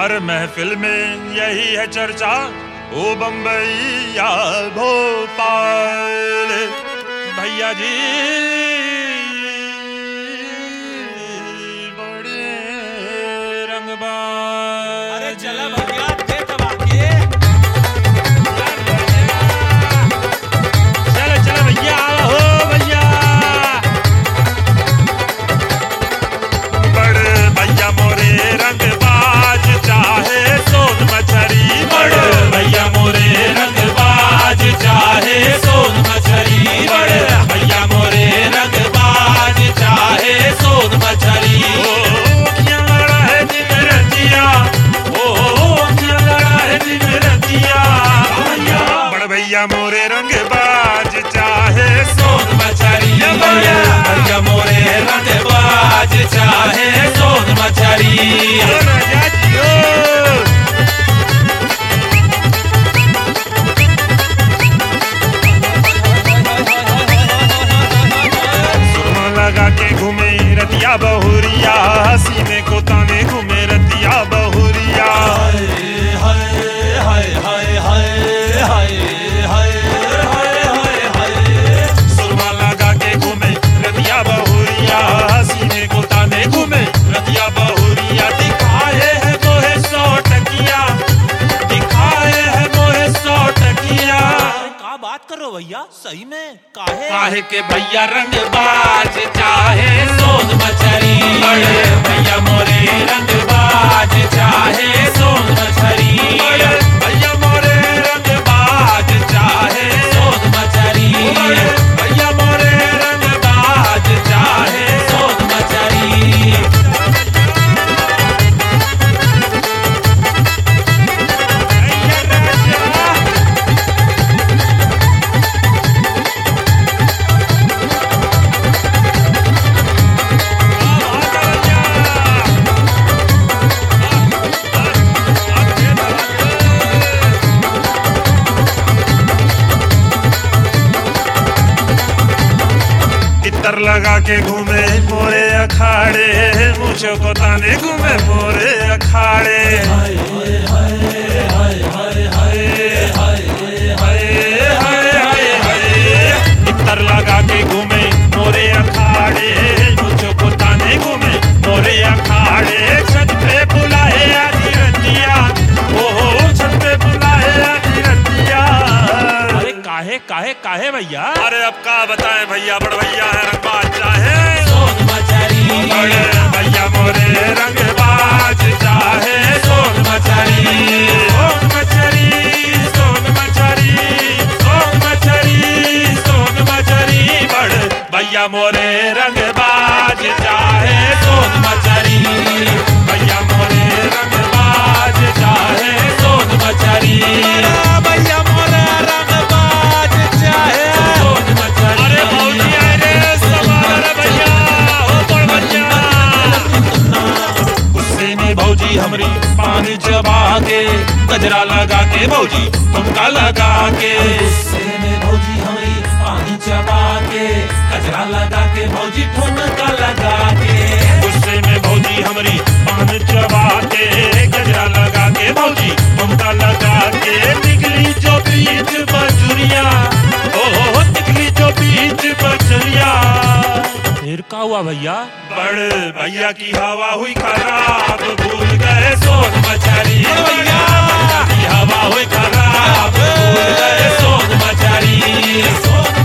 हर महफिल में यही है चर्चा, ओ बम्बई या भोपाल। भैया जी बड़े रंगबाज। अरे चला भैया दे दबा के। चलो चलो भैया, हो भैया। बड़े भैया मोरे रंगबाज, चाहे सोन मछरी। बड़े भैया मोरे रंगबाज, चाहे सोन मछरी। बड़े भैया मोरे रंगबाज, चाहे सोन मछरी। ओ क्या लड़ा है दिन रतिया, ओ क्या लड़ा है दिन रतिया। बड़े भैया मोरे रंगबाज, चाहे सोन मछरी। बड़े भैया मोरे रंगबाज, चाहे सोन मछरी। लगा के घूमे रतिया बहुरिया, सीने को ताने घूमे रतिया बहुरिया। सुरमा लगा के घूमे रतिया बहुरिया, सीने को ताने घूमे रतिया बहुरिया। दिखाए है मोहे 100 टकिया, दिखाए है मोहे 100 टकिया। का बात करो भैया, सही में काहे के भैया रंगबाज, चाहे सोन मछरी। बड़े भैया मोरे रंगबाज, चाहे सोन मछरी। बड़े भैया मोरे रंगबाज, चाहे सोन मछरी। बड़े भैया मोरे रंगबाज, चाहे सोन मछरी। इतर लगा के घूमे पूरे अखाड़े, मुझे को ताने घूमे पूरे अखाड़े। इतर लगा के घूमे मोरे अखाड़े, मुझे को ताने घूमे मोरे अखाड़े। छत पे बुलाए आधी रतिया, ओ छत पे बुलाए आधी रतिया। अरे काहे काहे काहे भैया? अरे अब का बताएं भैया, बड़ भैया है रंगबाज, चाहे सोन मछरी। बड़े भैया मोरे रंगबाज, चाहे सोन मछरी। सोन मछरी, सोन मछरी, सोन मछरी, सोन मछरी। बड़े भैया मोरे रंगबाज, चाहे सोन मछरी। भैया मोरे रंगबाज, चाहे सोन मछरी। भैया मोरे रंगबाज, चाहे सोन मछरी। अरे भौजी आए रे सवार भैया, ओ बड़ भैया। गुस्से में भौजी हमरी पानी चबा के, गजरा लगा के भौजी तुमका लगा के। गुस्से में भौजी हमरी पानी चबा के, गजरा लगा के भौजी ठुमका लगा के। गुस्से में भौजी हमरी पानी चबा के, गजरा लगा के भौजी तुमका लगा के। निकली जो बीच बजुरिया, ओ निकली जो बीच बजुरिया। फिर का हुआ भैया? बड़े भैया की हवा हुई खराब, भूल गए सोन मछरी। भैया की हवा हुई खराब, भूल गए सोन मछरी। सोन